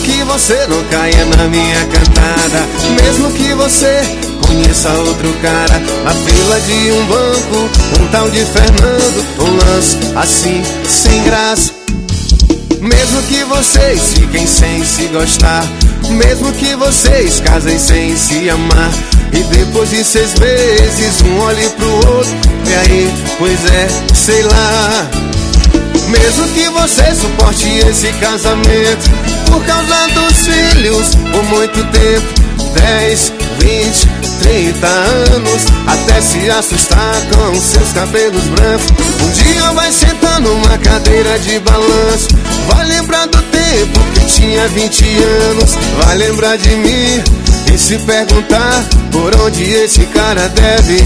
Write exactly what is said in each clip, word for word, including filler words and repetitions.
que você não caia na minha cantada, mesmo que você conheça outro cara na fila de um banco, um tal de Fernando, um lance assim, sem graça. Mesmo que vocês fiquem sem se gostar, mesmo que vocês casem sem se amar, e depois de seis meses um olhe pro outro, e aí, pois é, sei lá. Mesmo que você suporte esse casamento por causa dos filhos por muito tempo, dez, vinte, trinta anos, até se assustar com seus cabelos brancos. Um dia vai sentar numa cadeira de balanço, vai lembrar do tempo que tinha vinte anos, vai lembrar de mim e se perguntar por onde esse cara deve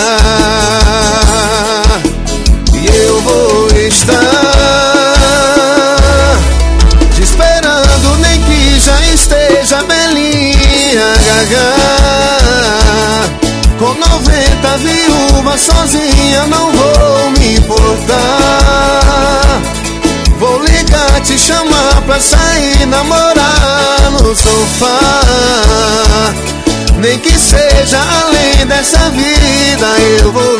estar. E eu vou estar te esperando, nem que já esteja belinha gaga. Com noventa viúvas sozinha não vou me importar. Vou ligar, te chamar pra sair, namorar no sofá. Nem que seja além dessa vida, eu vou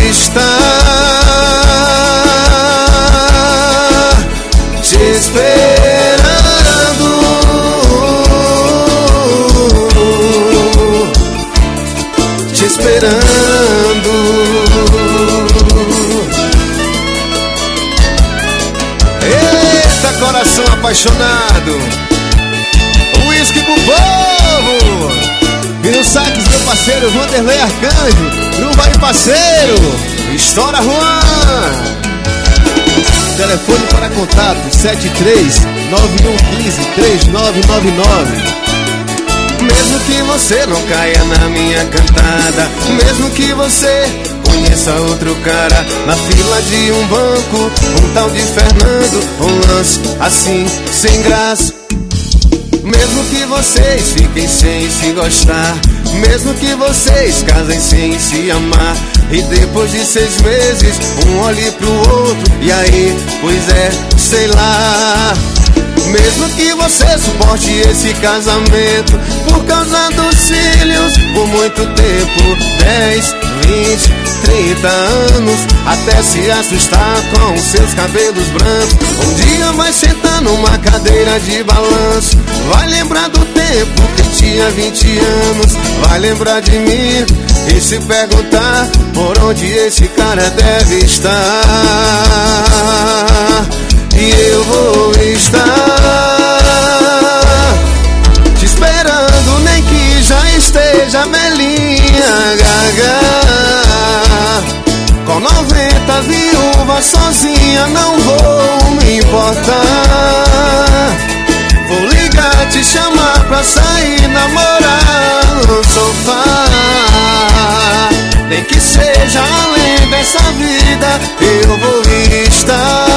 estar te esperando, te esperando. Eita, coração apaixonado, uísque pro povo. E no sax, meu parceiro Vanderlei Arcanjo, não vai parceiro, estoura Juan. Telefone para contato sete três nove um um cinco três nove nove nove. Mesmo que você não caia na minha cantada, mesmo que você conheça outro cara na fila de um banco, um tal de Fernando, um lance assim, sem graça. Mesmo que vocês fiquem sem se gostar, mesmo que vocês casem sem se amar, e depois de seis meses um olhe pro outro, e aí, pois é, sei lá. Mesmo que você suporte esse casamento por causa dos filhos por muito tempo, dez, vinte, trinta anos, até se assustar com seus cabelos brancos. Um dia vai sentar numa cadeira de balanço, vai lembrar do tempo que tinha vinte anos, vai lembrar de mim e se perguntar por onde esse cara deve estar. E eu vou estar te esperando, nem que já esteja belinha gaga. Com noventa viúvas sozinha não vou me importar. Vou ligar, te chamar pra sair, namorar no sofá. Nem que seja além dessa vida, eu vou estar